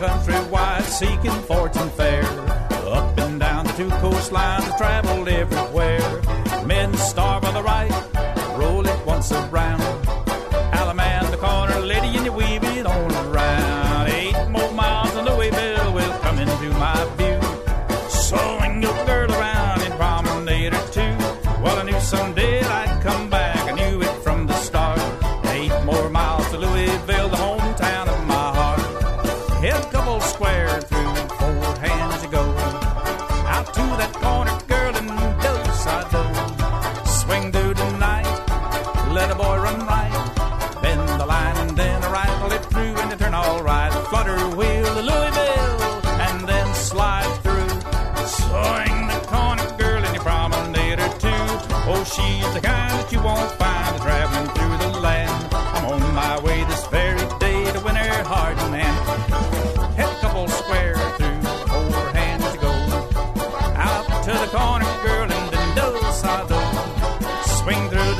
countrywide seeking fortune fair. Up and down the two coastlines, I traveled everywhere. Men starve on the right, roll it once around. Allemande the corner, lady, and you weave it on around. 8 more miles and Louisville will come into my view. Swing your girl around and promenade or two. Well, I knew someday I'd come back, I knew it from the start. 8 more miles to Louisville, the hometown of my heart. Head couple square through 4 hands to go. Out to that corner, girl, and dose I do. Swing through tonight, let a boy run right. Bend the line and then a right, let through and you turn all right. Flutter wheel to Louisville and then slide through. Swing the corner, girl, and you promenade her too. Oh, she's the kind that you won't find traveling through the land. I'm on my way this very day to win her heart and hand. Head couple square through 4 hands to go. Out to the corner,